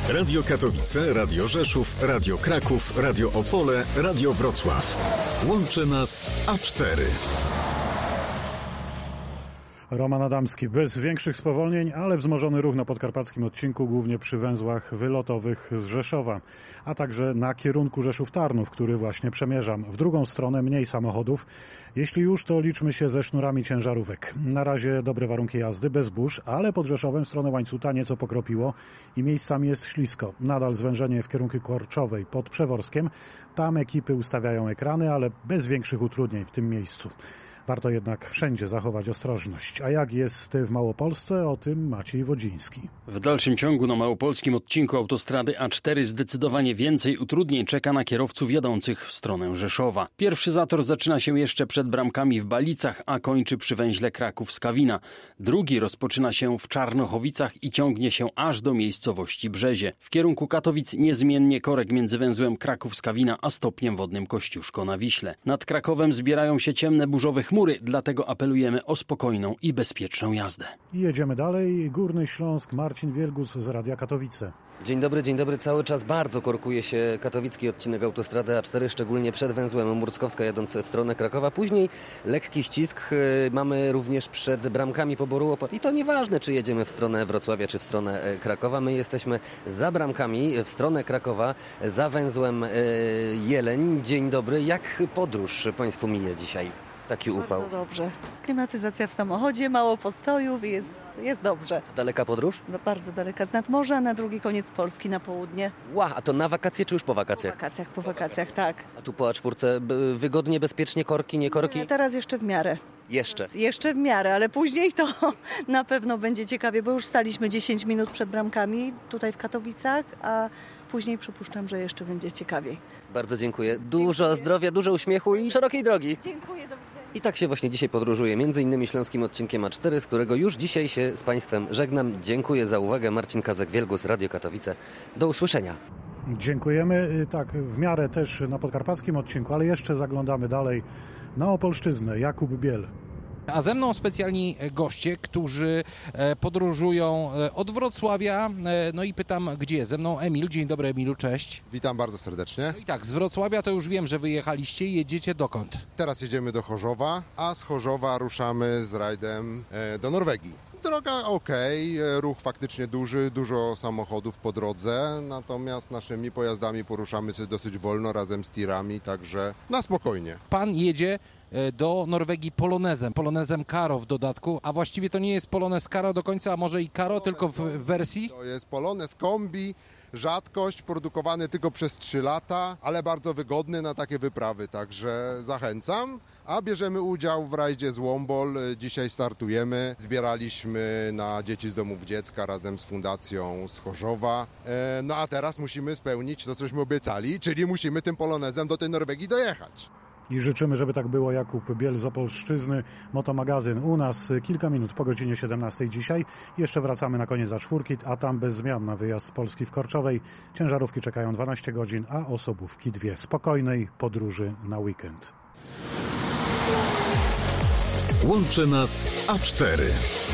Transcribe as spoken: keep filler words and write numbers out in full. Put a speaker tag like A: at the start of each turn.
A: Radio Katowice, Radio Rzeszów, Radio Kraków, Radio Opole, Radio Wrocław. Łączy nas A cztery.
B: Roman Adamski. Bez większych spowolnień, ale wzmożony ruch na podkarpackim odcinku, głównie przy węzłach wylotowych z Rzeszowa, a także na kierunku Rzeszów-Tarnów, który właśnie przemierzam. W drugą stronę mniej samochodów. Jeśli już, to liczmy się ze sznurami ciężarówek. Na razie dobre warunki jazdy, bez burz, ale pod Rzeszowem w stronę Łańcuta nieco pokropiło i miejscami jest ślisko. Nadal zwężenie w kierunku Korczowej pod Przeworskiem. Tam ekipy ustawiają ekrany, ale bez większych utrudnień w tym miejscu. Warto jednak wszędzie zachować ostrożność. A jak jest w Małopolsce, o tym Maciej Wodziński.
C: W dalszym ciągu na małopolskim odcinku autostrady A cztery zdecydowanie więcej utrudnień czeka na kierowców jadących w stronę Rzeszowa. Pierwszy zator zaczyna się jeszcze przed bramkami w Balicach, a kończy przy węźle Kraków-Skawina. Drugi rozpoczyna się w Czarnochowicach i ciągnie się aż do miejscowości Brzezie. W kierunku Katowic niezmiennie korek między węzłem Kraków-Skawina a stopniem wodnym Kościuszko na Wiśle. Nad Krakowem zbierają się ciemne burzowe chmury. Chmury, dlatego apelujemy o spokojną i bezpieczną jazdę.
B: I jedziemy dalej. Górny Śląsk, Marcin Wielgus z Radia Katowice.
D: Dzień dobry, dzień dobry. Cały czas bardzo korkuje się katowicki odcinek autostrady A cztery, szczególnie przed węzłem Murckowska jadąc w stronę Krakowa. Później lekki ścisk mamy również przed bramkami poboru opłat. I to nieważne, czy jedziemy w stronę Wrocławia, czy w stronę Krakowa. My jesteśmy za bramkami w stronę Krakowa, za węzłem Jeleń. Dzień dobry. Jak podróż Państwu mija dzisiaj? Taki upał.
E: Bardzo dobrze. Klimatyzacja w samochodzie, mało postojów i jest, jest dobrze.
D: Daleka podróż?
E: No, bardzo daleka z nadmorza, na drugi koniec Polski, na południe.
D: Ła, a to na wakacje czy już po wakacjach?
E: Po wakacjach, po wakacjach, tak.
D: A tu po A cztery wygodnie, bezpiecznie, korki, nie korki?
E: A teraz jeszcze w miarę.
D: Jeszcze?
E: Teraz jeszcze w miarę, ale później to na pewno będzie ciekawie, bo już staliśmy dziesięć minut przed bramkami tutaj w Katowicach, a później przypuszczam, że jeszcze będzie ciekawiej.
D: Bardzo dziękuję. Dużo dziękuję. Zdrowia, dużo uśmiechu i szerokiej drogi.
E: Dziękuję, do widzenia.
D: I tak się właśnie dzisiaj podróżuję, między innymi śląskim odcinkiem A cztery, z którego już dzisiaj się z Państwem żegnam. Dziękuję za uwagę. Marcin Kazak-Wielgus, Radio Katowice. Do usłyszenia.
B: Dziękujemy. Tak, w miarę też na podkarpackim odcinku, ale jeszcze zaglądamy dalej na Opolszczyznę. Jakub Biel.
F: A ze mną specjalni goście, którzy podróżują od Wrocławia. No i pytam, gdzie? Ze mną Emil. Dzień dobry, Emilu, cześć.
G: Witam bardzo serdecznie.
F: No i tak, z Wrocławia to już wiem, że wyjechaliście i jedziecie dokąd?
G: Teraz jedziemy do Chorzowa, a z Chorzowa ruszamy z rajdem do Norwegii. Droga okej, okay, ruch faktycznie duży, dużo samochodów po drodze, natomiast naszymi pojazdami poruszamy się dosyć wolno razem z tirami, także na spokojnie.
F: Pan jedzie do Norwegii polonezem, polonezem Karo w dodatku, a właściwie to nie jest polonez Karo do końca, a może i Karo, tylko w wersji?
G: To jest polonez kombi, rzadkość, produkowany tylko przez trzy lata, ale bardzo wygodny na takie wyprawy, także zachęcam. A bierzemy udział w rajdzie z Łombol, dzisiaj startujemy, zbieraliśmy na Dzieci z Domów Dziecka razem z Fundacją z Chorzowa, no a teraz musimy spełnić to, cośmy obiecali, czyli musimy tym polonezem do tej Norwegii dojechać.
B: I życzymy, żeby tak było. Jakub Biel z Opolszczyzny, Motomagazyn u nas kilka minut po godzinie siedemnastej dzisiaj. Jeszcze wracamy na koniec za czwórki, a tam bez zmian na wyjazd z Polski w Korczowej. Ciężarówki czekają dwanaście godzin, a osobówki dwie. Spokojnej podróży na weekend.
A: Łączy nas A cztery.